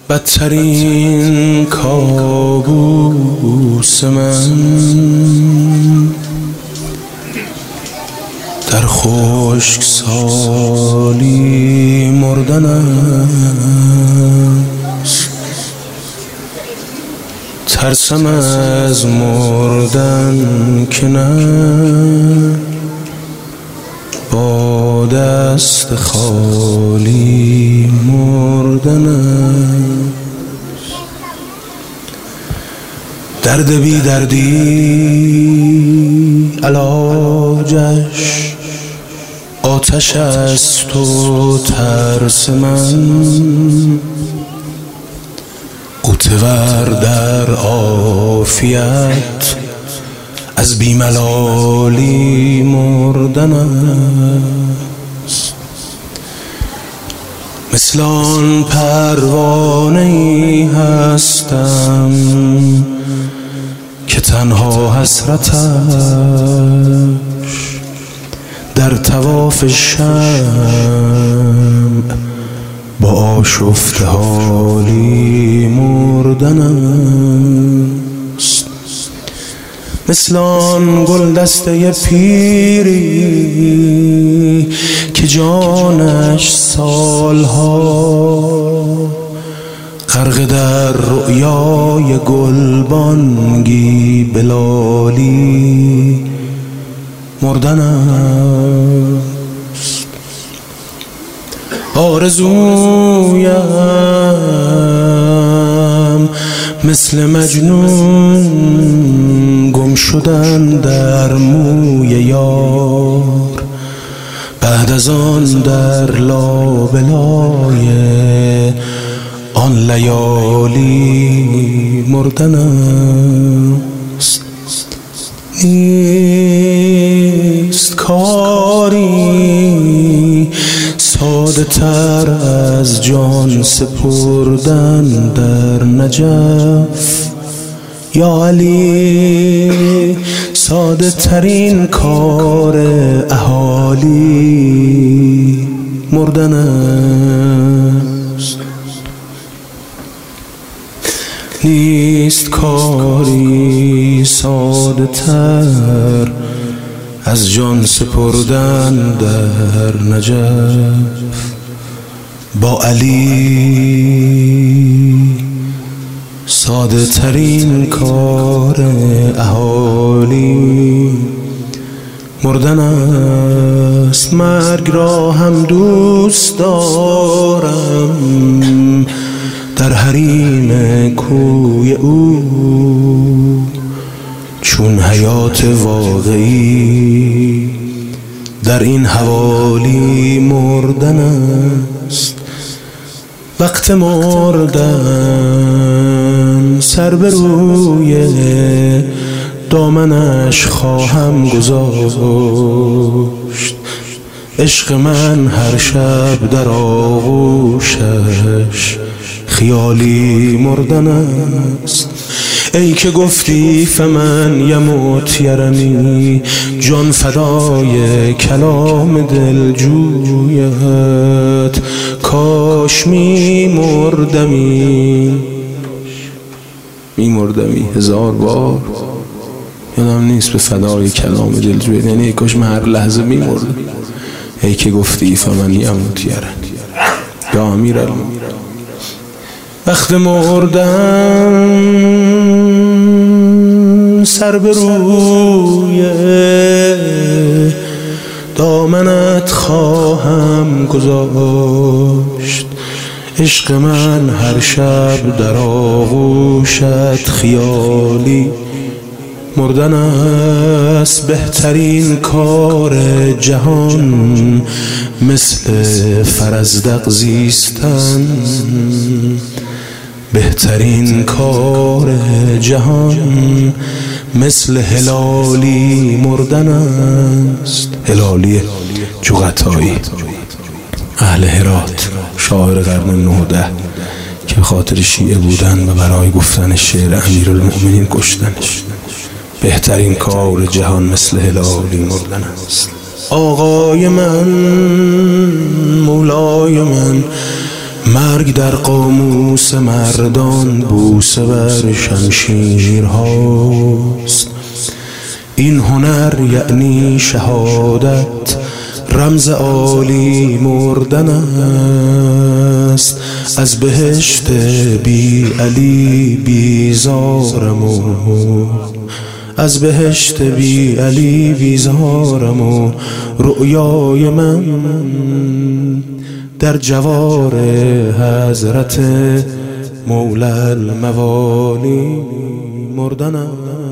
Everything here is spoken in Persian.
بدترین کابوس من در خشکسالی مردن است. ترسم از مردن که نه با دست خالی مردن است. درد بی دردی علاجش آتش است و ترس من غوطه‌ور در عافیت از بیملالی مردن است. مثل آن پروانه‌ای هستم که تنها حسرتش در طواف شمع با آشفته حالی مردن است. مثل آن گلدسته پیری که جانش سالها غرق در رؤیای گلبانگی بلالی مردن است. آرزویم مثل مجنون گم شدن در موی یار، بعد از آن در لابلای آن لیالی مردن است. نیست کاری ساده تر از جان سپردن در نجف، یا علی ساده ترین کار اهالی مردن است. نیست کاری ساده تر از جان سپردن در نجف، با علی ساده ترین کار اهالی مردن است. مرگ را هم دوست دارم در حریم کوی او، چون حیات واقعی در این حوالی مردن است. وقت مردن سر به روی دامنش خواهم گذاشت. عشق من هر شب در آغوشش خیالی مردن است. ای که گفتی فمن یموت یرمی، جان فدای کلام دلجویت. کاش میمردمی هزار بار، یادم نیست به فدای کلام دلجویت، یعنی کاش من هر لحظه میمردم. ای که گفتی فمن یموت یرمی یا امیرالمومنین. وقت مردن سر به روی دامنت خواهم گذاشت. عشق من هر شب در آغوشت خیالی مردن است. بهترین کار جهان مثل فرزدق زیستن، بهترین کار جهان مثل هلالی مردن است. هلالی جغتایی اهل هرات، شاعر قرن 19 که خاطر شیعه بودن و برای گفتن شعر امیرالمؤمنین کشتنش. بهترین کار جهان مثل هلالی مردن است. آقای من، مولای من، مرگ در قاموس مردان بوسه بر شمشیرهاست. این هنر یعنی شهادت، رمز عالی مردن است. از بهشت بی علی بیزارم و از بهشت بی علی بیزارم و رؤیای من در جوار حضرت مولا الموالی مردن است.